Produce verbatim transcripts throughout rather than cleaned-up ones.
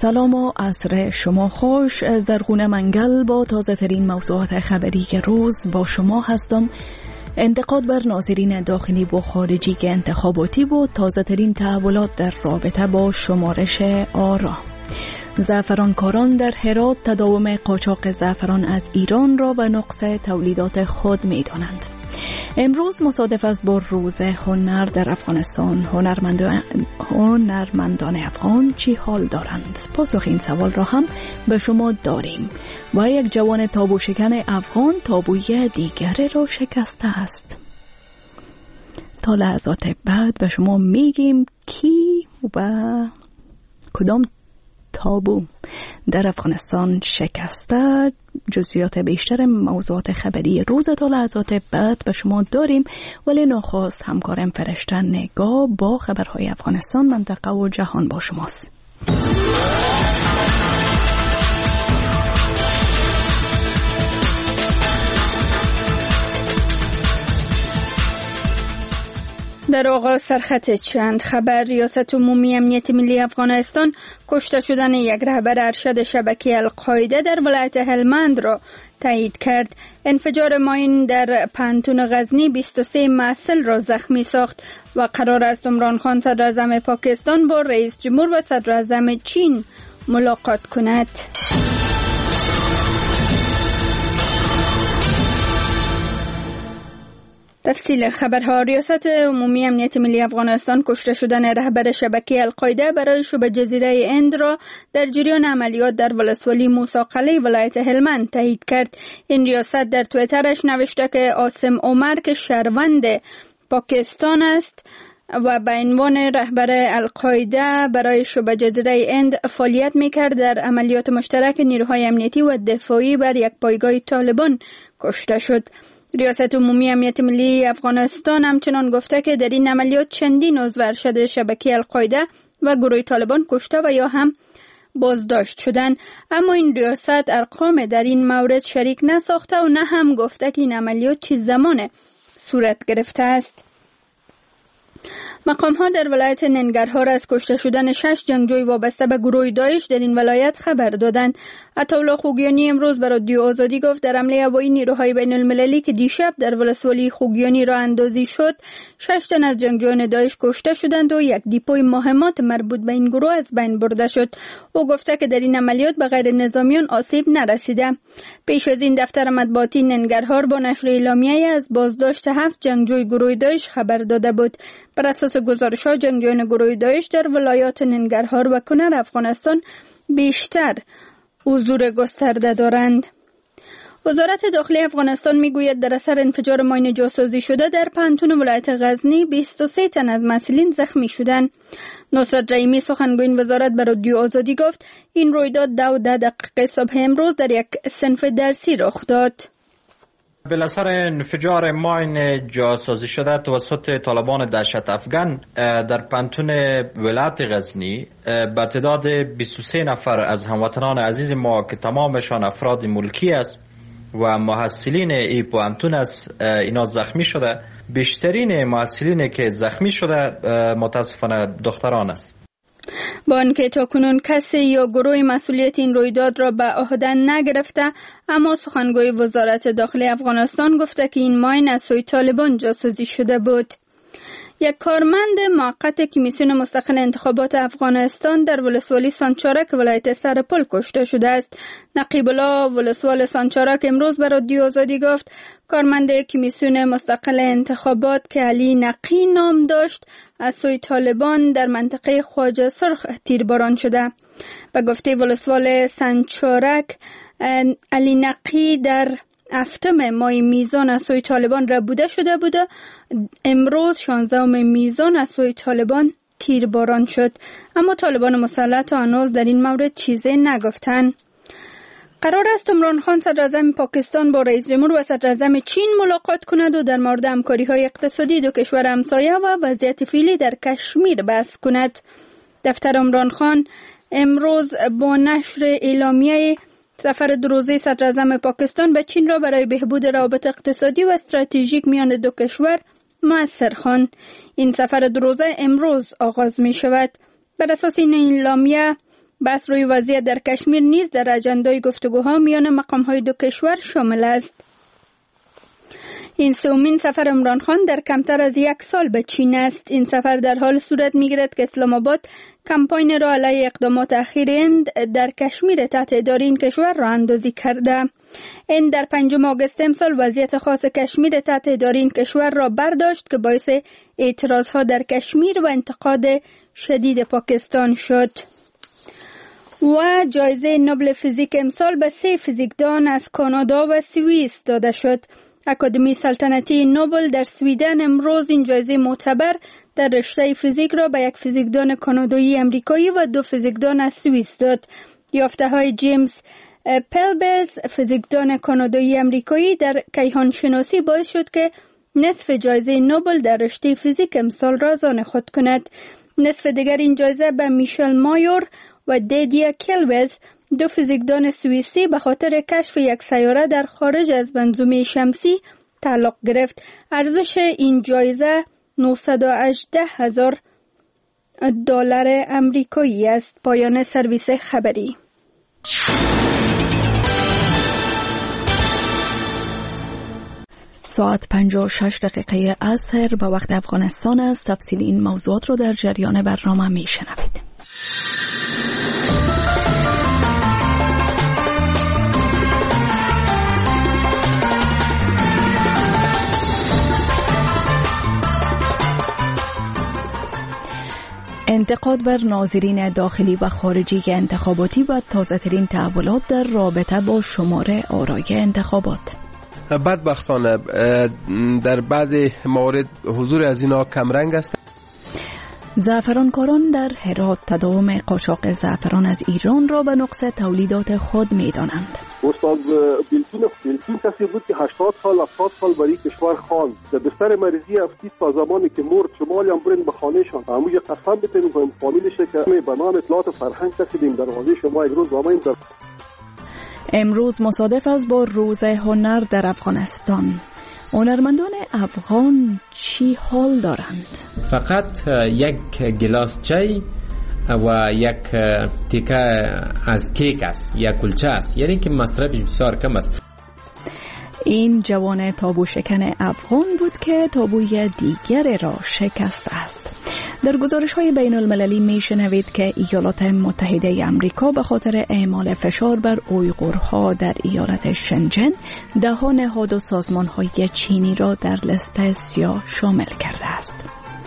سلام و عصر شما خوش. زرغون منگل با تازه ترین موضوعات خبری روز با شما هستم. انتقاد بر ناظرین داخلی و خارجی که انتخاباتی بود، تازه ترین تحولات در رابطه با شمارش آرا. زعفرانکاران در هرات تداوم قاچاق زعفران از ایران را به نقص تولیدات خود می دانند. امروز مصادف است با روز هنر در افغانستان. هنرمندان, هنرمندان افغان چی حال دارند؟ پاسخ این سوال را هم به شما داریم. و یک جوان تابو شکن افغان تابوی دیگری را شکسته است. تا لحظات بعد به شما میگیم کی و کدام تابو در افغانستان شکسته. جزئیات بیشتر موضوعات خبری روز تا لحظات بعد به شما داریم، ولی نخست همکارم فرشته نگاه با خبرهای افغانستان، منطقه و جهان با شماست. در آغاز سرخط چند خبر. ریاست عمومی امنیت ملی افغانستان کشته شدن یک رهبر ارشد شبکه القاعده در ولایت هلمند را تایید کرد. انفجار ماین در پانتون غزنی بیست و سه محصل را زخمی ساخت و قرار است عمران خان صدر اعظم پاکستان با رئیس جمهور و صدر اعظم چین ملاقات کند. تفصیل خبرها. ریاست عمومی امنیت ملی افغانستان کشته شدن رهبر شبکه القاعده برای شبه جزیره اند را در جریان عملیات در ولسوالی موسی قلعه ولایت هلمند تایید کرد. این ریاست در توییترش نوشته که عاصم عمر که شهروند پاکستان است و به عنوان رهبر القاعده برای شبه جزیره اند فعالیت می‌کرد، در عملیات مشترک نیروهای امنیتی و دفاعی بر یک پایگاه طالبان کشته شد. ریاست عمومی امنیت ملی افغانستان همچنان گفته که در این عملیات چندین عضو ارشد شبکه القاعده و گروه طالبان کشته و یا هم بازداشت شدند، اما این ریاست ارقام در این مورد شریک نساخته و نه هم گفته که این عملیات چه زمان صورت گرفته است. مقام ها در ولایت ننگرهار از کشته شدن شش جنگجوی وابسته به گروه داعش در این ولایت خبر دادند. عطاالله خوگیانی امروز به رادیو آزادی گفت در حمله هوایی نیروهای بین المللی که دیشب در ولسوالی خوگیانی راه اندازی شد، شش تن از جنگجویان داعش کشته شدند و یک دیپوی مهمات مربوط به این گروه از بین برده شد. او گفته که در این عملیات به غیر نظامیان آسیب نرسیده. پیش از این دفتر مطبوعاتی ننگرهار با نشر اعلامیه‌ای از بازداشت هفت جنگجوی گروه داعش خبر داده بود. بر اساس گزارش‌ها جنگجویان گروه داعش در ولایات ننگرهار و کنر افغانستان بیشتر حضور گسترده دارند. وزارت داخلی افغانستان میگوید در اثر انفجار ماین جاسازی شده در پانتون ولایت غزنی بیست و سه تن از مسئولین زخمی شدند. نصرت رحیمی سخنگوی وزارت به رادیو آزادی گفت این رویداد دو و ده دقیقه صبح امروز در یک صنف درسی رخ داد. بالاثر انفجار ماین جاسازی شده توسط طالبان دهشت افغان در پانتون ولایت غزنی به تعداد بیست و سه نفر از هموطنان عزیز ما که تمامشان افراد ملکی است و محصلین ای پانتون است اینا زخمی شده. بیشترین محصلین که زخمی شده متاسفانه دختران است. با آنکه تاکنون کسی یا گروه مسئولیت این رویداد را به عهده نگرفته، اما سخنگوی وزارت داخلی افغانستان گفته که این ماین از سوی طالبان جاسازی شده بود. یک کارمند موقت کمیسیون مستقل انتخابات افغانستان در ولسوالی سانچارک ولایت سرپل کشته شده است. نقیب الله ولسوال سانچارک امروز به رادیو آزادی گفت کارمند کمیسیون مستقل انتخابات که علی نقی نام داشت از سوی طالبان در منطقه خواجه سرخ تیرباران شده. به گفته ولسوال سانچارک، علی نقی در هفتم ماه میزان از سوی طالبان ربوده شده بود. امروز شانزدهم میزان از سوی طالبان تیرباران شد، اما طالبان مسلط هنوز در این مورد چیزی نگفتند. قرار است عمران خان صدر اعظم پاکستان با رئیس جمهور و صدر اعظم چین ملاقات کند و در مورد همکاری‌های اقتصادی دو کشور همسایه و وضعیت فعلی در کشمیر بحث کند. دفتر عمران خان امروز با نشر اعلامیه سفر دو روزه صدر اعظم پاکستان به چین را برای بهبود روابط اقتصادی و استراتژیک میان دو کشور مؤثر خواند. این سفر دو روزه امروز آغاز می شود. بر اساس این اعلامیه بحث روی وضعیت در کشمیر نیز در اجندای گفتگوها میان مقام‌های دو کشور شامل است. این سومین سفر عمران خان در کمتر از یک سال به چین است. این سفر در حال صورت می‌گیرد که اسلام آباد کمپاین را علیه اقدامات اخیر هند در کشمیر تحت اداره این کشور را اندازی کرده. این در پنجم آگوست امسال وضعیت خاص کشمیر تحت اداره این کشور را برداشت که باعث اعتراضها در کشمیر و انتقاد شدید پاکستان شد. و جایزه نوبل فیزیک امسال به سه فیزیکدان از کانادا و سوئیس داده شد. اکادمی سلطنتی نوبل در سویدن امروز این جایزه معتبر در رشته فیزیک را به یک فیزیکدان کانادایی امریکایی و دو فیزیکدان از سوئیس داد. یافته‌های جیمز پلبز فیزیکدان کانادایی امریکایی در کیهان شناسی باعث شد که نصف جایزه نوبل در رشته فیزیک امسال را از آن خود کند. نصف دیگر این جایزه به میشل مایور و دیدیا کلوز دو فیزیکدان سوئیسی به خاطر کشف یک سیاره در خارج از منظومه شمسی تعلق گرفت. ارزش این جایزه نهصد و هجده هزار دلار امریکایی است. پایان سرویس خبری. ساعت پنجاه و شش دقیقه عصر به وقت افغانستان است. تفصیل این موضوعات رو در جریان برنامه می شنوید. انتقاد بر ناظرین داخلی و خارجی انتخاباتی و تازه‌ترین تحولات در رابطه با شمار آرای انتخابات. بدبختانه در بعضی موارد حضور از اینا کمرنگ است. زعفرانکاران در هرات تداوم قاچاق زعفران از ایران را به نقص تولیدات خود می‌دانند. استاد بیلتون بیلتون کسی بود که هشتاد سال هفتاد سال برای کشور خواند. در بستر مریضی افتی تا زمانی که مرد شمالی هم برین به خانهشان. همون قسم بتونیم کنیم فامیلش که به نام اطلاعات فرهنگ رسیدیم در حوزه شما یک روز آمدیم در امروز مصادف است با روز هنر در افغانستان. هنرمندان افغان چی حال دارند؟ فقط یک گلاس چای و یک تیکه از کیک است، یک کلچه است، یعنی که مصرفش بسیار کم است. این جوان تابو شکن افغان بود که تابوی دیگر را شکست است. در گزارش‌های بین المللی می‌شنوید که ایالات متحده آمریکا به خاطر اعمال فشار بر اویغورها در ایالت شنجن ده‌ها نهاد و سازمان‌های چینی را در لیست سیاه شامل کرده است.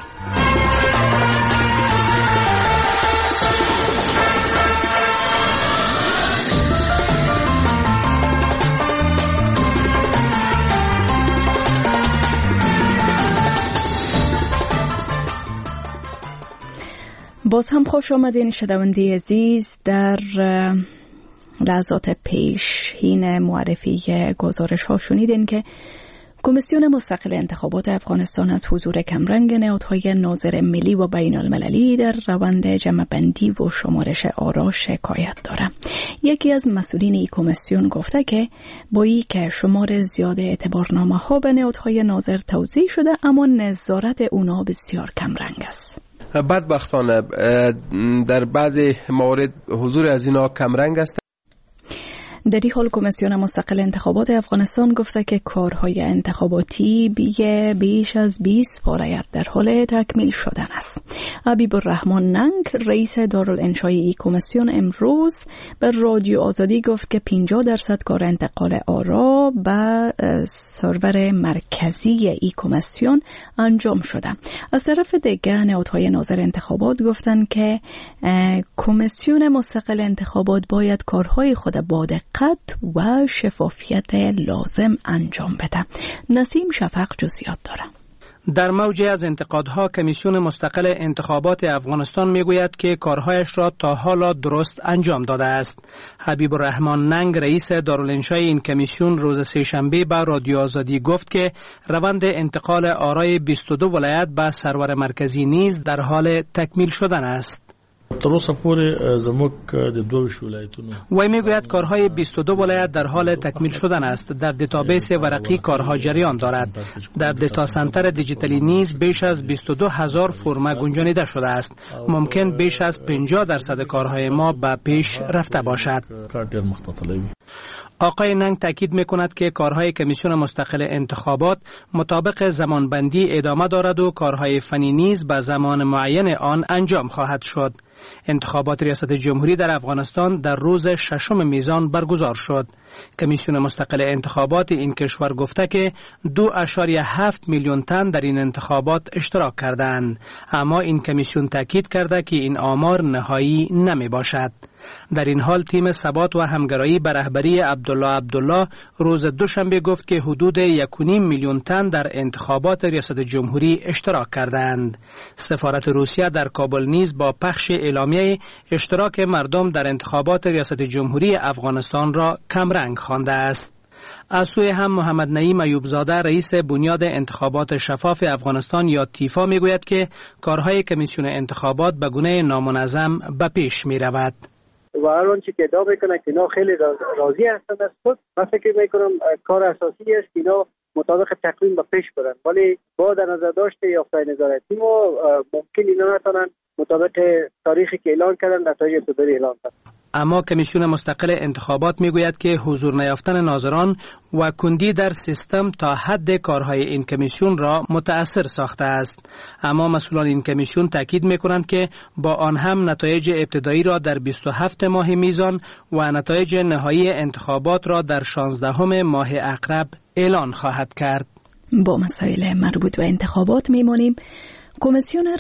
باز هم خوش آمدین شنونده عزیز. در لحظات پیش هین معرفی گزارش ها شنیدین که کمیسیون مستقل انتخابات افغانستان از حضور کمرنگ نهادهای ناظر ملی و بین المللی در روند جمع بندی و شمارش آرا شکایت داره. یکی از مسئولین این کمیسیون گفته که با این که شمار زیاد اعتبارنامه ها به نهادهای ناظر توزیع شده اما نظارت اونا بسیار کمرنگ است. بدبختانه در بعضی موارد حضور از اینا کمرنگ است. در این حال کمیسیون مستقل انتخابات افغانستان گفته که کارهای انتخاباتی بیه بیش از بیست فعالیت در حال تکمیل شدن است. حبیب الرحمن ننگ رئیس دارالانشای این کمیسیون امروز به رادیو آزادی گفت که پنجاه درصد کار انتقال آرا به سرور مرکزی این کمیسیون انجام شده. از طرف دیگر نهادهای ناظر انتخابات گفتند که کمیسیون مستقل انتخابات باید کارهای خود با دقت و شفافیت لازم انجام بده. نسیم شفق جزئیات داره. در موجی از انتقادها کمیسیون مستقل انتخابات افغانستان میگوید که کارهایش را تا حالا درست انجام داده است. حبیب الرحمن ننگ رئیس دارالانشای این کمیسیون روز سه‌شنبه به رادیو آزادی گفت که روند انتقال آرای بیست و دو ولایت به سرور مرکزی نیز در حال تکمیل شدن است. وی میگوید کارهای بیست و دو ولایت در حال تکمیل شدن است. در دیتابیس ورقی کارها جریان دارد. در دیتا سنتر دیجیتالی نیز بیش از بیست و دو هزار فرم گنجانیده شده است. ممکن بیش از پنجاه درصد کارهای ما به پیش رفته باشد. آقای ننگ تاکید میکند که کارهای کمیسیون مستقل انتخابات مطابق زمانبندی ادامه دارد و کارهای فنی نیز به زمان معین آن انجام خواهد شد. انتخابات ریاست جمهوری در افغانستان در روز ششم میزان برگزار شد. کمیسیون مستقل انتخابات این کشور گفته که دو اشاریه هفت میلیون تن در این انتخابات اشتراک کردند، اما این کمیسیون تاکید کرده که این آمار نهایی نمی باشد. در این حال تیم ثبات و همگرایی به رهبری عبدالله عبدالله روز دوشنبه گفت که حدود یک و نیم میلیون تن در انتخابات ریاست جمهوری اشتراک کردند. سفارت روسیه در کابل نیز با پخش اعلامیه اشتراک مردم در انتخابات ریاست جمهوری افغانستان را کمرنگ خوانده است. از سوی هم محمد نعیم ایوبزاده رئیس بنیاد انتخابات شفاف افغانستان یا تیفا میگوید که کارهای کمیسیون انتخابات به گونه نامنظم به پیش می رود. و هر آنچه که ادعا میکنن که اینا خیلی راضی هستند از خود، من فکر میکنم کار اساسی است که اینا مطابق تقویم به پیش برن، ولی با در نظر داشته یافته‌های نظارتی ما ممکن اینا نتونن مطابق تاریخی که اعلان کردن نتایج ابتدایی اعلان کنن. اما کمیسیون مستقل انتخابات میگوید که حضور نیافتن ناظران و کندی در سیستم تا حد کارهای این کمیسیون را متأثر ساخته است. اما مسئولان این کمیسیون تاکید میکنند که با آن هم نتایج ابتدایی را در بیست و هفت ماه میزان و نتایج نهایی انتخابات را در شانزدهم ماه عقرب اعلان خواهد کرد. با مسائل مربوط به انتخابات میمانیم. کمیسیونر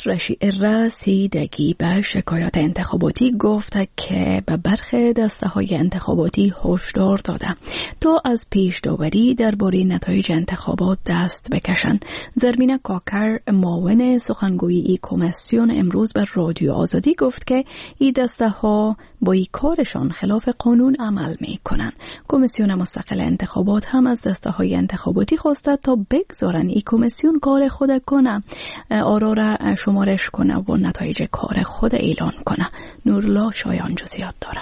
رسیدگی به شکایات انتخاباتی گفت که به برخی دسته‌های انتخاباتی هشدار داده تا از پیش داوری درباره نتایج انتخابات دست بکشند. زرمینه کاکر معاون سخنگوی ای کمیسیون امروز به رادیو آزادی گفت که این دسته‌ها با این کارشان خلاف قانون عمل می‌کنند. کمیسیون مستقل انتخابات هم از دسته‌های انتخاباتی خواسته تا بگذارن این کمیسیون کار خود کنه، آرا را شمارش کنه و نتایج کار خود اعلان کنه. نورلا شایان جزئیات داره.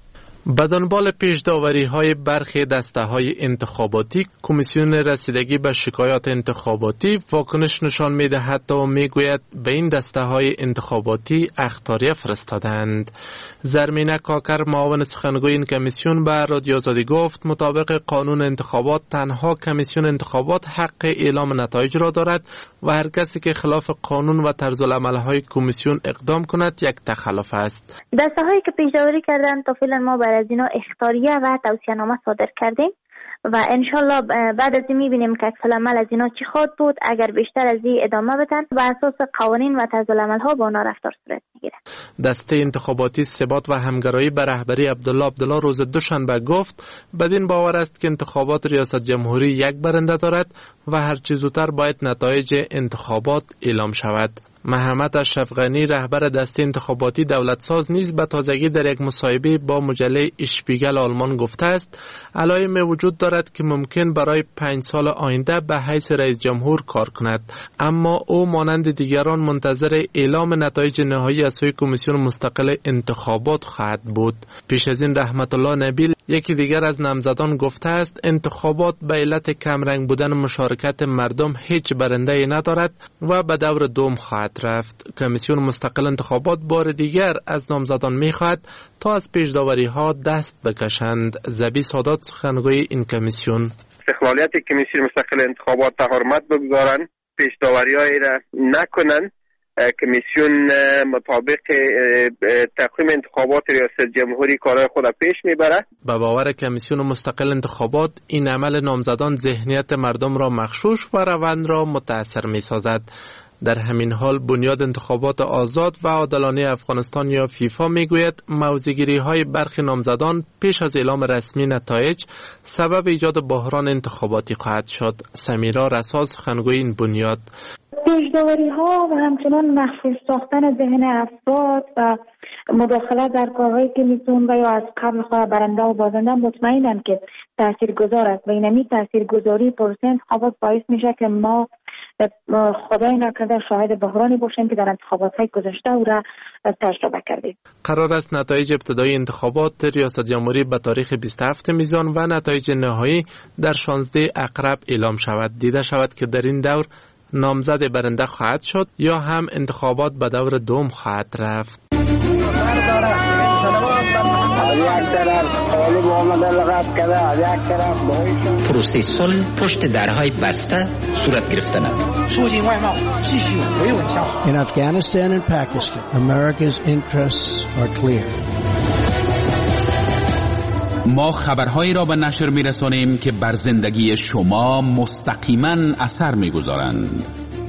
به دنبال پیش‌داوری های برخی دسته های انتخاباتی، کمیسیون رسیدگی به شکایات انتخاباتی واکنش نشان می‌دهد و میگوید به این دسته های انتخاباتی اخطاریه فرستادند. زرمینه کاکر معاون سخنگوی این کمیسیون به رادیو آزادی گفت مطابق قانون انتخابات تنها کمیسیون انتخابات حق اعلام نتایج را دارد و هر کسی که خلاف قانون و طرز العمل های کمیسیون اقدام کند یک تخلف است. دسته هایی که پیش‌داوری کردند تا فعلا ما بر از اینا اخطاریه و توصیه‌نامه صادر کردیم و انشالله بعد از این میبینیم که عکس العمل از اینا چی خواهد بود. اگر بیشتر از این ادامه بدن و اساس قوانین و طرز العمل ها با اونا رفتار صورت میگیره. دسته انتخاباتی ثبات و همگرایی به رهبری عبدالله عبدالله روز دوشنبه گفت بدین باور است که انتخابات ریاست جمهوری یک برنده دارد و هر چه زودتر باید نتایج انتخابات اعلام شود. محمد اشرف غنی رهبر دسته انتخاباتی دولت ساز نیز به تازگی در یک مصاحبه با مجله اشپیگل آلمان گفته است علائم وجود دارد که ممکن برای پنج سال آینده به حیث رئیس جمهور کار کند، اما او مانند دیگران منتظر اعلام نتایج نهایی از سوی کمیسیون مستقل انتخابات خواهد بود. پیش از این رحمت الله نبیل یکی دیگر از نامزدان گفته است انتخابات به علت کمرنگ بودن مشارکت مردم هیچ برنده ندارد و به دور دوم خواهد رفت. کمیسیون مستقل انتخابات بار دیگر از نامزدان می‌خواهد تا از پیش‌داوری ها دست بکشند. زبی سادات سخنگوی این کمیسیون استقلالیت کمیسیون مستقل انتخابات تا حرمت بگذارند، پیش‌داوری‌هایی را نکنند. کمیسیون مطابق تقویم انتخابات ریاست جمهوری کارهای خود پیش میبرد. به باور کمیسیون مستقل انتخابات این عمل نامزدان ذهنیت مردم را مغشوش و روند را متاثر میسازد. در همین حال بنیاد انتخابات آزاد و عادلانه افغانستان یا فیفا میگوید موضع‌گیری های برخی نامزدان پیش از اعلام رسمی نتایج سبب ایجاد بحران انتخاباتی خواهد شد. سمیرا رسا سخنگوی این بنیاد پیش‌داوری ها و همچنان مخفی ساختن ذهن افراد و مداخله در کارهای کمیسیون و یا از قبل خواه برنده و بازنده مطمئنم که تاثیرگذار است و اینمی تاثیرگذاری پروسه انتخابات باعث میشه که ما خدای نکرده شاهد بحرانی باشیم که در انتخابات‌های گذشته او را تجربه کردیم. قرار است نتایج ابتدایی انتخابات ریاست جمهوری به تاریخ بیست و هفتم میزان و نتایج نهایی در شانزده عقرب اعلام شود. دیده شود که در این دور نامزد برنده خواهد شد یا هم انتخابات به دور دوم خواهد رفت. پروسه صلح پشت درهای بسته صورت گرفتن است. In Afghanistan and Pakistan, America's interests are clear. ما خبرهایی را به نشر می‌رسانیم که بر زندگی شما مستقیما اثر می‌گذارند.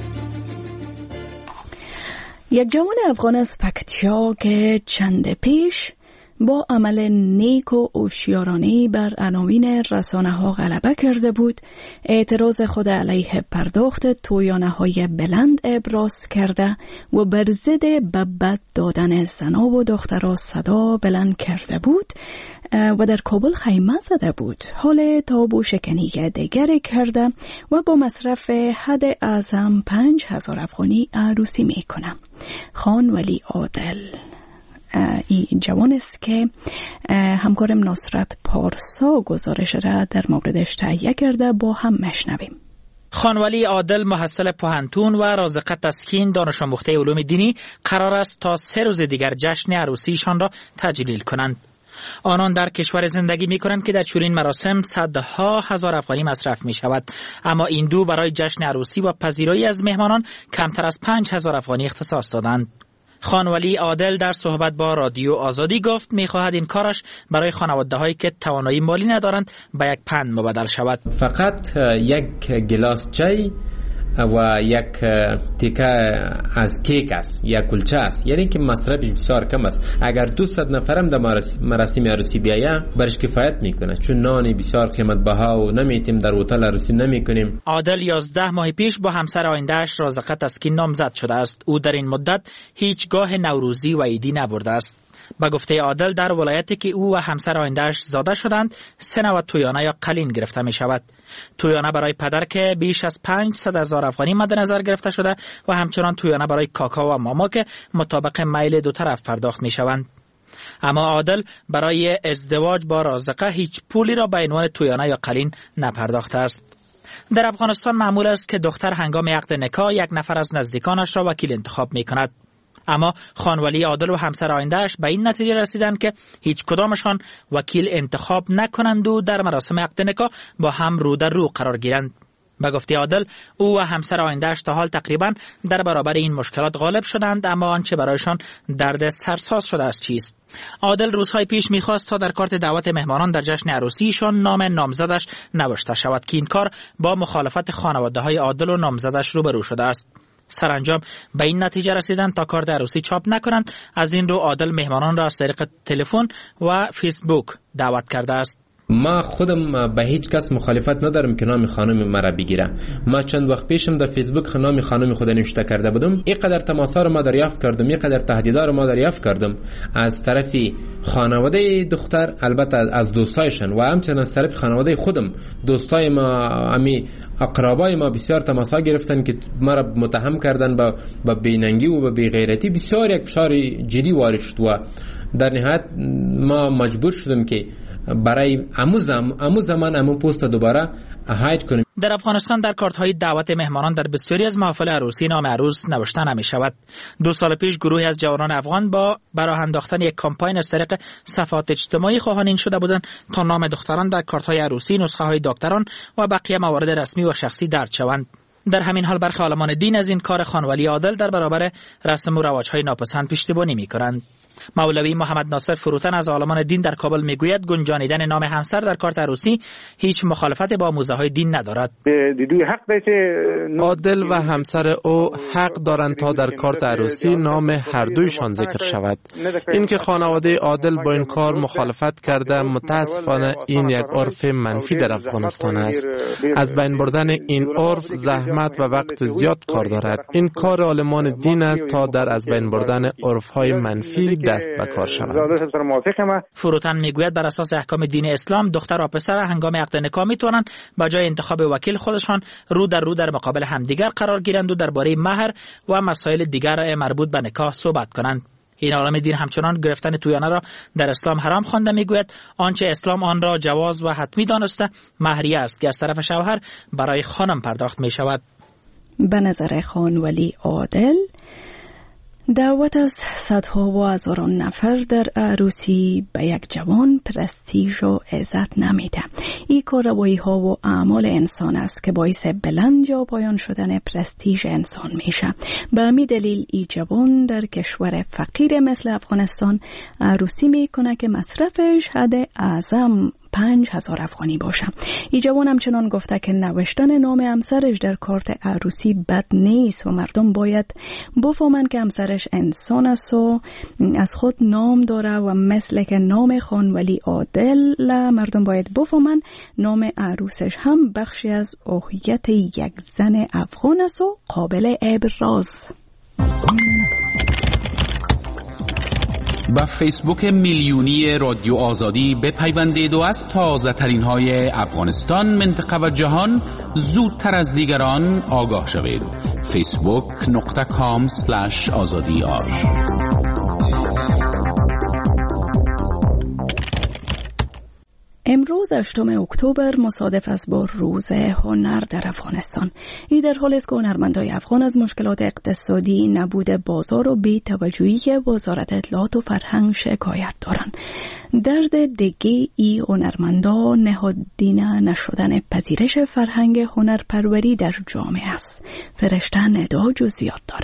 یک جوان افغان از پکتیا که چند پیش با عمل نیک و هوشیارانه بر عناوین رسانه‌ها غلبه کرده بود، اعتراض خود علیه پرداخت تویانه‌های بلند ابراز کرده و بر ضد به بد دادن زنا و دخترها صدا بلند کرده بود و در کابل خیمه زده بود. حال تابو شکنی دیگری کرده و با مصرف حد اعظم پنج هزار افغانی عروسی میکنه. خان ولی عادل این جوان است که همکارم نصرت پارسا گزارش را در موردش تهیه کرده، با هم مشنویم. خانولی عادل محصل پوهنتون و رازقه تسکین دانش آموخته علوم دینی قرار است تا سه روز دیگر جشن عروسیشان را تجلیل کنند. آنان در کشور زندگی می کنند که در چنین مراسم صدها هزار افغانی مصرف می شود، اما این دو برای جشن عروسی و پذیرایی از مهمانان کمتر از پنج هزار افغانی اختصاص دادند. خانولی عادل در صحبت با رادیو آزادی گفت می‌خواهد این کارش برای خانواده‌هایی که توانایی مالی ندارند به یک پند مبدل شود. فقط یک گلاس چای و یک تیکه از کیک است یا کلچه است، یعنی که مصرفش بسیار کم است. اگر دویست نفرم در مراسم عروسی بیاید برش کفایت میکنه، چون نان بسیار قیمت بها و نمیتیم در هتل عروسی نمیکنیم. عادل یازده ماه پیش با همسر آینده‌اش رازقه تسکین نامزد شده است. او در این مدت هیچگاه نوروزی و عیدی نبرده است. با گفته عادل در ولایتی که او و همسر آینده‌اش زاده شدند سه نوع تویانه یا قلین گرفته می شود. تویانه برای پدر که بیش از پانصد هزار افغانی مد نظر گرفته شده و همچنان تویانه برای کاکا و ماما که مطابق میل دو طرف پرداخت می شوند. اما عادل برای ازدواج با رازقه هیچ پولی را به عنوان تویانه یا قلین نپرداخته است. در افغانستان معمول است که دختر هنگام عقد نکاح یک نفر از نزدیکانش را وکیل انتخاب می کند. اما خانولی عادل و همسر آینده‌اش به این نتیجه رسیدند که هیچ کدامشان وکیل انتخاب نکنند و در مراسم عقد نکاح با هم رو در رو قرار گیرند. به گفته عادل او و همسر آینده‌اش تا حال تقریبا در برابر این مشکلات غالب شدند، اما آنچه برایشان درد سرساز شده است چیست؟ عادل روزهای پیش می‌خواست تا در کارت دعوت مهمانان در جشن عروسیشان نام نامزدش نوشته شود که این کار با مخالفت خانواده‌های عادل و نامزدش روبرو شده است. سرانجام به این نتیجه رسیدند تا کارت عروسی چاپ نکنند. از این رو عادل مهمانان را از طریق تلفن و فیسبوک دعوت کرده است. ما خودم به هیچ کس مخالفت ندارم که نام خانم مرا بگیره. ما چند وقت پیشم در فیسبوک نام خانم خود نوشته کرده بودم. اینقدر تماس‌ها رو ما دریافت کردم، اینقدر تهدیدها رو ما دریافت کردم از طرف خانواده دختر، البته از دوستایشان و همچنین از طرف خانواده خودم. دوستای ما، امی اقربای ما بسیار تماس‌ها گرفتن که ما را متهم کردن با با بی‌ننگی و با بی‌غیرتی. بسیار یک فشار جدی وارد شد و در نهایت ما مجبور شدیم که برای امو زمان امو زمان امو پست دوباره هاید کنیم. در افغانستان در کارت‌های دعوت مهمانان در بسیاری از محافل عروسی نام عروس نوشته نمی شود. دو سال پیش گروهی از جوانان افغان با براه انداختن یک کمپاین از طریق صفحات اجتماعی خواهان این شده بودند تا نام دختران در کارت‌های عروسی، نسخه‌های دکتران و بقیه موارد رسمی و شخصی درج شوند. در همین حال برخی عالمان دین از این کار خانولی عادل در برابر رسم و رواج‌های ناپسند پشتیبانی می‌کنند. مولوی محمد ناصر فروتن از عالمان دین در کابل میگوید گنجانیدن نام همسر در کارت عروسی هیچ مخالفت با موزه‌های دین ندارد. عادل و همسر او حق دارند تا در کارت عروسی نام هر دویشان ذکر شود. اینکه خانواده عادل با این کار مخالفت کرده، متاسفانه این یک عرف منفی در افغانستان است. از بین بردن این عرف زحمت زحمت و وقت زیاد کار دارد. این کار عالمان دین است تا در از بین بردن عرف‌های منفی دست به کار شوند. فروتن میگوید بر اساس احکام دین اسلام دختر و پسر هنگام عقد نکاح میتوانند با جای انتخاب وکیل خودشان رو در رو در مقابل همدیگر قرار گیرند و درباره مهر و مسائل دیگر مربوط به نکاح صحبت کنند. این عالم دین همچنان گرفتن تویانه را در اسلام حرام خوانده. میگوید آنچه اسلام آن را جواز و حتمی دانسته مهریه است که از طرف شوهر برای خانم پرداخت می شود. به نظر خان ولی عادل دعوت از صدها و هزاران نفر در عروسی به یک جوان پرستیژ و عزت نمیده. این کارروایی ها و اعمال انسان است که باعث بلند یا پایان شدن پرستیژ انسان میشه. به همین دلیل این جوان در کشور فقیر مثل افغانستان عروسی میکنه که مصرفش حد اعظم پنج هزار افغانی باشه. این جوان همچنان گفته که نوشتن نام همسرش در کارت عروسی بد نیست و مردم باید بفهمن که همسرش انسان است و از خود نام داره و مثل که نام خان ولی عادل مردم باید بفهمن نام عروسش هم بخشی از هویت یک زن افغان است و قابل ابراز. با فیسبوک میلیونی رادیو آزادی بپیوندید و از تازه ترین های افغانستان، منطقه و جهان زودتر از دیگران آگاه شوید. فیسبوک نقطه کام سلش آزادی آر. امروز هشتم اکتبر مصادف است با روز هنر در افغانستان. این در حالی است که هنرمندان افغان از مشکلات اقتصادی، نبود بازار و بی‌توجهی وزارت اطلاعات و فرهنگ شکایت دارند. درد دیگه ای هنرمندان نهادینه نشدن پذیرش فرهنگ هنرپروری در جامعه است. فرشته ندا جزئیات داره.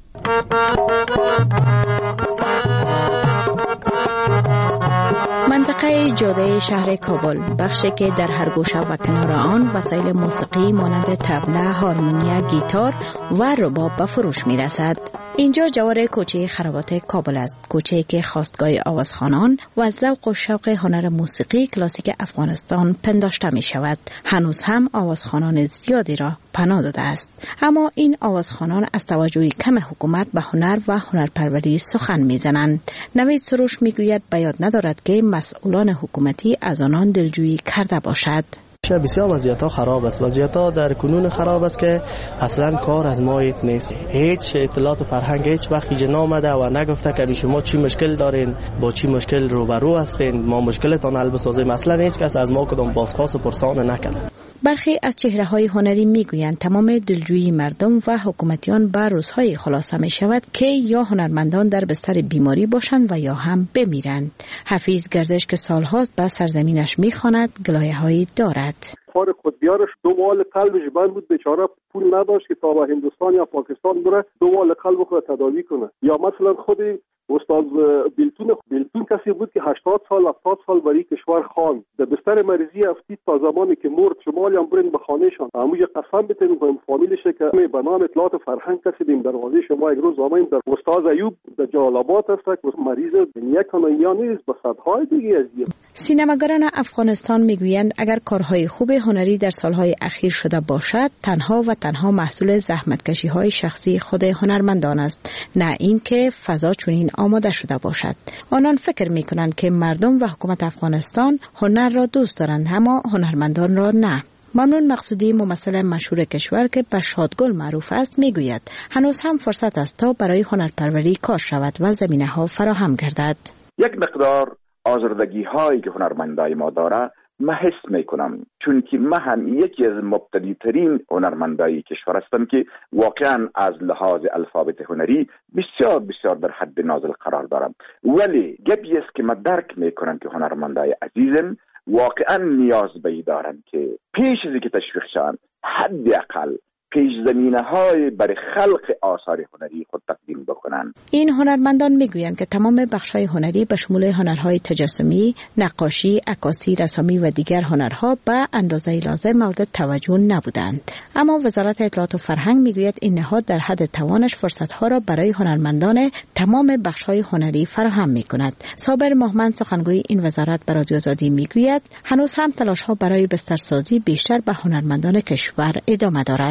منطقه جاده شهر کابل، بخشی که در هر گوشه و کنار آن وسایل موسیقی مانند طبله، هارمونیا، گیتار و رباب به فروش می رسد. اینجا جوار کوچه خرابات کابل است، کوچه‌ای که خواستگاه آوازخوانان و ذوق و شوق هنر موسیقی کلاسیک افغانستان پنداشته می شود. هنوز هم آوازخوانان زیادی را پناه داده است، اما این آوازخوانان از توجه کم حکومت به هنر و هنرپروری سخن می زنند. نوید سروش می گوید به یاد ندارد که مسئولان حکومتی از آنان دلجویی کرده باشد. بسیار وضعیت ها خراب است. وضعیت ها در کنون خراب است که اصلا کار از ما ایت نیست. هیچ اطلاعات و فرهنگ هیچ وقت اینجا نامده و نگفته که شما چی مشکل دارین، با چی مشکل روبرو هستین، ما مشکلتان حل بسازیم. اصلا هیچ کس از ما کدام بازخواست و پرسان نکرد. برخی از چهره‌های هنری میگویند تمام دلجویی مردم و حکومتیان به روزهای خلاصه می شود که یا هنرمندان در بستر بیماری باشند و یا هم بمیرند. حفیظ گردش که سالهاست به سرزمینش میخواند گلایه‌هایی دارد. کار خود بیارش دو مال قلبش بند بود، بیچاره پول نداشت که تا به هندوستان یا پاکستان بره دو مال قلب خود تداوی کنه. یا مثلا خود استاد بیلتون بیلتون کسی بود که هشتاد سال هفتاد سال برای کشور خواند، در بستر مریضی افتید تا زمانی که مرد. شمالی هم برین به خانهشان هموی قسم بتیم کنیم فامیلش که به نام اطلاعات فرهنگ کسی دیم دروازه شما یک روز آمدیم در استاد ایوب در جلال آباد است که مریض یک یا نیست به صدهای دیگه از دیگه. سینماگران افغانستان میگویند اگر کارهای خوب هنری در سالهای اخیر شده باشد تنها و تنها محصول زحمتکشی‌های شخصی خود هنرمندان است، نه اینکه فضا چنین آماده شده باشد. آنان فکر می‌کنند که مردم و حکومت افغانستان هنر را دوست دارند اما هنرمندان را نه. ممنون مقصودی ممثل مشهور کشور که به شادگل معروف است میگوید هنوز هم فرصت است تا برای هنرپروری کار شود و زمینه‌ها فراهم گردد. یک مقدار آزردگی هایی که هنرمندای ما داره من حس میکنم، چون که من هم یکی از مبتدی ترین هنرمندای کشور هستم که واقعا از لحاظ الفابت هنری بسیار بسیار در حد نازل قرار دارم، ولی گپی است که من درک میکنم که هنرمندای عزیزم واقعا نیاز به دارن که پیش از اینکه تشویق شوند حداقل پیش زمینه های برای خلق آثار هنری خود تقدیم بکنند. این هنرمندان میگویند که تمام بخش‌های هنری به شمول هنرهای تجسمی، نقاشی، عکاسی، رسامی و دیگر هنرها به اندازه لازم مورد توجه نبودند. اما وزارت اطلاعات و فرهنگ میگوید این نهاد در حد توانش فرصت‌ها را برای هنرمندان تمام بخش‌های هنری فراهم می‌کند. صابر مهمند سخنگوی این وزارت به رادیو آزادی میگوید هنوز هم تلاش‌ها برای بسترسازی بیشتر به هنرمندان کشور ادامه دارد.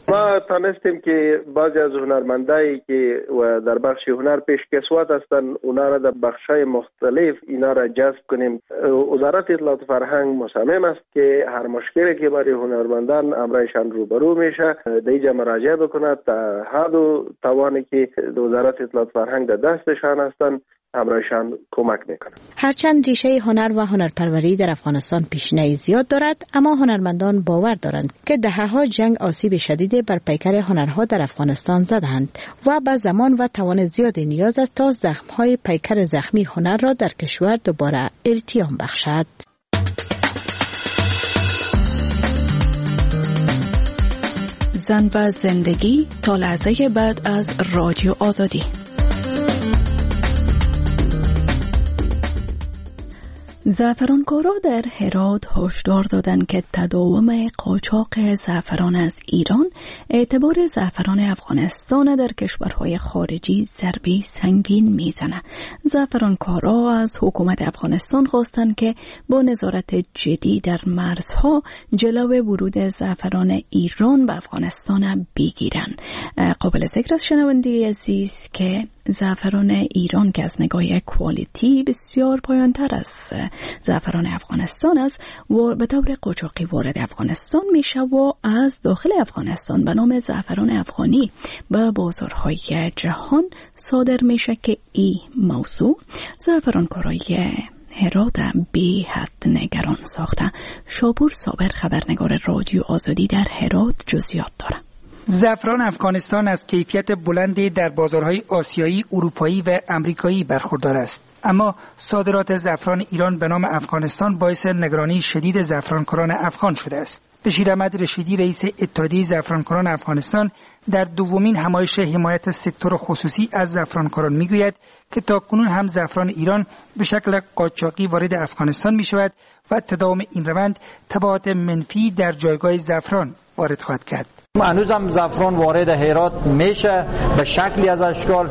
ما تانستیم که بعضی از هنرمندایی که و در بخش هنر پیشکسوت هستن اونا را در بخشای مختلف اینا را جذب کنیم. وزارت اطلاعات و فرهنگ مصمم است که هر مشکلی که برای هنرمندان امرایشان روبرو میشه در اینجا مراجعه بکند تا حد و توانی که وزارت اطلاعات و فرهنگ در دستشان هستن همراهشان کمک میکنه. هرچند ریشه هنر و هنرپروری در افغانستان پیشینه زیاد دارد، اما هنرمندان باور دارند که دهه‌ها جنگ آسیب شدید بر پیکر هنرها در افغانستان زدند و به زمان و توان زیادی نیاز است تا زخم‌های پیکر زخمی هنر را در کشور دوباره التیام بخشد. زن و زندگی تا لحظه بعد از رادیو آزادی. زعفرانکارا در هرات هشدار دادند که تداوم قاچاق زعفران از ایران اعتبار زعفران افغانستان در کشورهای خارجی ضربه سنگین میزنه. زعفرانکارا از حکومت افغانستان خواستند که با نظارت جدی در مرزها جلوی ورود زعفران ایران به افغانستان بگیرن. قابل ذکر است شنونده عزیز که زعفران ایران که از نگاه کوالیتی بسیار پایان‌تر از زعفران افغانستان است و به طور قاچاقی وارد افغانستان میشه و از داخل افغانستان به نام زعفران افغانی به بازارهای جهان صادر میشه که این موضوع زعفرانکارای هرات بی حد نگران ساخته. شاپور صابر خبرنگار رادیو آزادی در هرات جزئیات داره. زعفران افغانستان از کیفیت بلندی در بازارهای آسیایی، اروپایی و امریکایی برخوردار است. اما صادرات زعفران ایران به نام افغانستان باعث نگرانی شدید زعفرانکاران افغان شده است. بشیر احمد رشیدی رئیس اتحادیه زعفرانکاران افغانستان در دومین همایش حمایت سکتور خصوصی از زعفرانکاران میگوید که تاکنون هم زعفران ایران به شکل قاچاقی وارد افغانستان می شود و تداوم این روند تبعات منفی در جایگاه زعفران وارد خواهد کرد. هنوز هم زعفران وارد هرات میشه به شکلی از اشکال.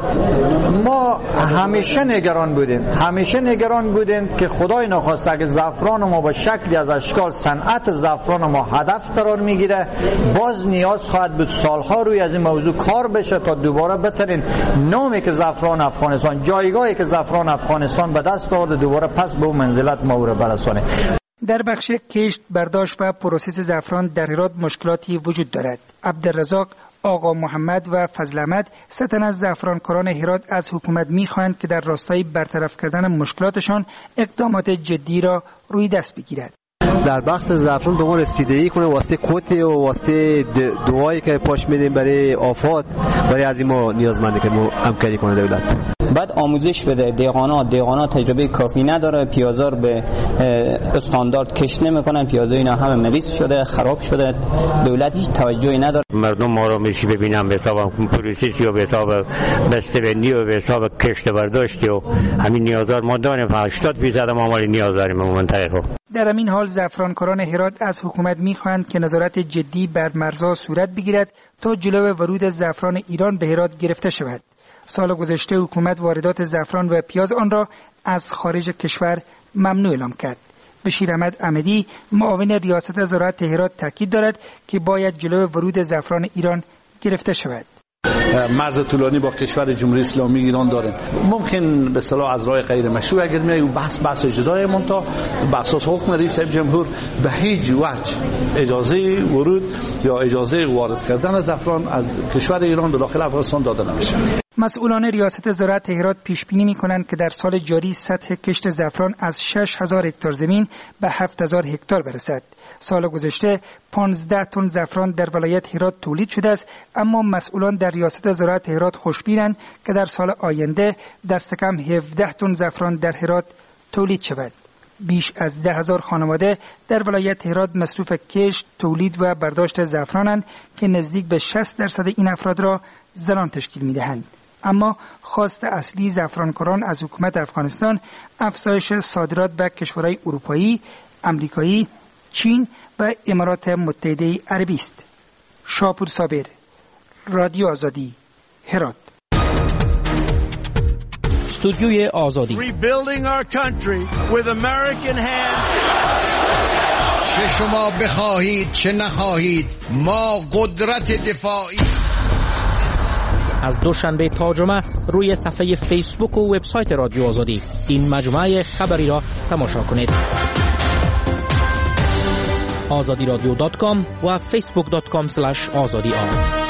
ما همیشه نگران بودیم همیشه نگران بودیم که خدای نخواسته اگه زعفران ما به شکلی از اشکال صنعت زعفران ما هدف قرار میگیره، باز نیاز خواهد بود سالها روی از این موضوع کار بشه تا دوباره بترین نامی که زعفران افغانستان، جایگاهی که زعفران افغانستان به دست آورده دوباره پس به اون منزلت ما رو برسونه. در بخش کشت، برداشت و پروسس زعفران در هرات مشکلاتی وجود دارد. عبدالرزاق، آقا محمد و فضل احمد سه تن از زعفرانکاران هرات از حکومت می‌خواهند که در راستای برطرف کردن مشکلاتشان اقدامات جدی را روی دست بگیرد. در بخش زعفران به ما رسیدگی کنه واسطه کوتی و واسطه دعایی که پاش میدیم برای آفات، برای از این ما نیازمنده که ما همکاری کنه دولت. بعد آموزش بده. دیقانا دیقانا تجربه کافی نداره، پیازار به استاندارد کش نمیکنن، پیازا اینا همه مریض شده، خراب شده، دولت هیچ توجهی نداره. مردم ما رو میشی ببینم به حساب پروسسی و به حساب بسته‌بندی و به حساب کشت برداشتی و همین نیازار ما داریم. هشتاد درصد ما مال نیاز داریم منطقه. در همین حال زعفرانکاران هرات از حکومت میخواهند که نظارت جدی بر مرزها صورت بگیرد تا جلوی ورود زعفران ایران به هرات گرفته شود. سال گذشته حکومت واردات زعفران و پیاز آن را از خارج کشور ممنوع اعلام کرد. بشیر احمد احمدی معاون ریاست زراعت هرات تاکید دارد که باید جلوی ورود زعفران ایران گرفته شود. مرز طولانی با کشور جمهوری اسلامی ایران داریم. ممکن به اصطلاح از راه غیر مشروع اگر میاییم بحث بحث جدای مونتا به اساس حکم رئیس جمهور به هیچ وجه اجازه ورود یا اجازه وارد کردن زعفران از کشور ایران به داخل افغانستان داده نمیشه. مسئولان ریاست زراعت هرات پیش بینی می‌کنند که در سال جاری سطح کشت زعفران از شش هزار هکتار زمین به هفت هزار هکتار برسد. سال گذشته پانزده تن زعفران در ولایت هرات تولید شده است، اما مسئولان در ریاست زراعت هرات خوشبینند که در سال آینده دست کم هفده تن زعفران در هرات تولید شود. بیش از ده هزار خانواده در ولایت هرات مصروف کشت، تولید و برداشت زعفرانند که نزدیک به شصت درصد این افراد را زنان تشکیل می‌دهند. اما خواست اصلی زعفرانکاران از حکومت افغانستان افزایش صادرات به کشورهای اروپایی، امریکایی، چین و امارات متحده عربی است. شاپور صابر، رادیو آزادی، هرات. استودیوی آزادی. Rebuilding our country with American hands. چه شما بخواهید چه نخواهید ما قدرت دفاعی. از دوشنبه تا جمعه روی صفحه فیسبوک و وبسایت رادیو آزادی این مجموعه خبری را تماشا کنید. آزادی رادیو دات کام و فیسبوک دات کام اسلش آزادی آر.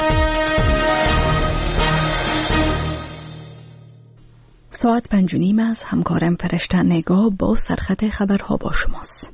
ساعت پنج و نیم از همکارم فرشته نگاه با سرخط خبرها با شماست.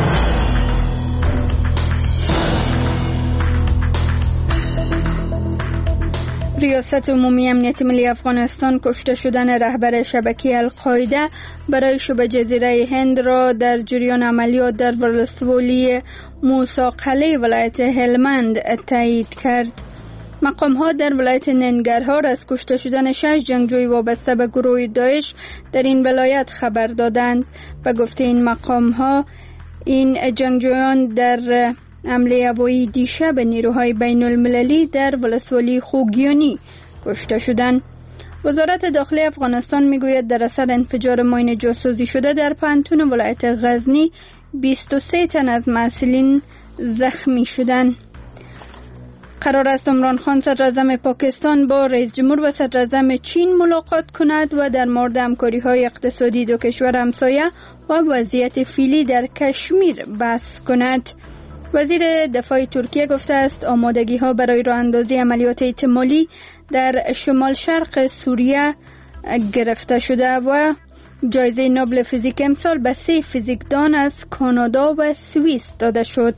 ریاست عمومی امنیت ملی افغانستان کشته شدن رهبر شبکه القاعده برای شبه جزیره هند را در جریان عملیات در ولسوالی موسی قلعه ولایت هلمند تایید کرد. مقام‌ها در ولایت ننگرهار از کشته شدن شش جنگجوی وابسته به گروه داعش در این ولایت خبر دادند. به گفته این مقام‌ها این جنگجویان در حمله هوایی دیشب نیروهای بین المللی در ولسوالی خوگیانی کشته شدند. وزارت داخلی افغانستان میگوید در اثر انفجار ماین جاسوسی شده در پانتون ولایت غزنی بیست و سه تن از مسئولین زخمی شدند. قرار است عمران خان صدراعظم پاکستان با رئیس جمهور و صدراعظم چین ملاقات کند و در مورد همکاری‌های اقتصادی دو کشور همسایه و وضعیت فعلی در کشمیر بحث کند. وزیر دفاع ترکیه گفته است آمادگی‌ها برای راه اندازی عملیات احتمالی در شمال شرق سوریه گرفته شده و جایزه نوبل فیزیک امسال به سه فیزیکدان از کانادا و سوئیس داده شد.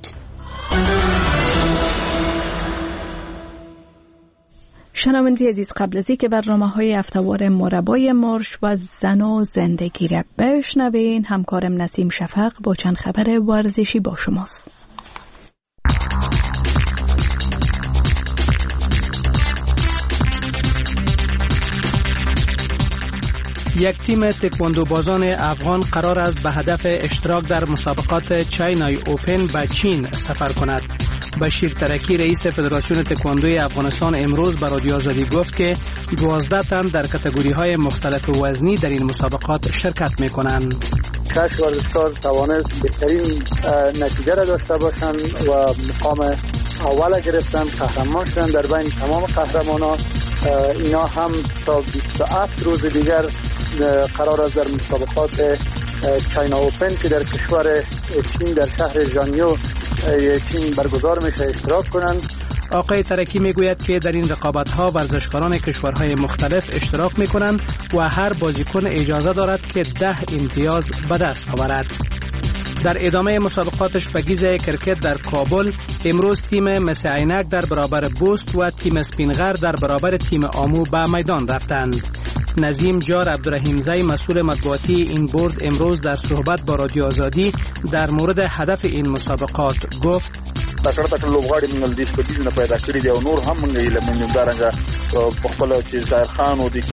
شنوندگان عزیز، قبل از اینکه برنامه‌های هفته‌وار مربای مارش و زن و زندگی را بشنوین، همکارم نسیم شفق با چند خبر ورزشی با شماست. یک تیم تکواندو بازان افغان قرار است به هدف اشتراک در مسابقات چاینای اوپن به چین سفر کند. بشیر ترکی رئیس فدراسیون تکواندوی افغانستان امروز به رادیو آزادی گفت که دوازده تن در کاتگوری‌های مختلف وزنی در این مسابقات شرکت می‌کنند. شش ورزشکار توانست بهترین نتیجه را داشته باشند و مقام اول گرفتن، قهرمان شدن در بین تمام قهرمانان. اینا هم تا بیست و هفت روز دیگر قرار است در مسابقات چاینا اوپن که در کشور چین در شهر ژانیو چین برگزار میشه اشتراک کنند. آقای ترکی میگوید که در این رقابت‌ها ورزشکاران کشورهای مختلف اشتراک میکنند و هر بازیکن اجازه دارد که ده امتیاز به دست آورد. در ادامه مسابقات شپگیز کرکت در کابل امروز تیم مس عینک در برابر بوست و تیم اسپینغر در برابر تیم آمو به میدان رفتند. نظیم جار عبدالرحیمزی مسئول مطبوعاتی این برد امروز در صحبت با رادیو آزادی در مورد هدف این مسابقات گفت: تکړه تکړه لوبغاړي موږ د دې سپیډ نه پیدا کړی دی او نور هم موږ یې لمنځه دارنګه په خپل چې ظاهر خان او د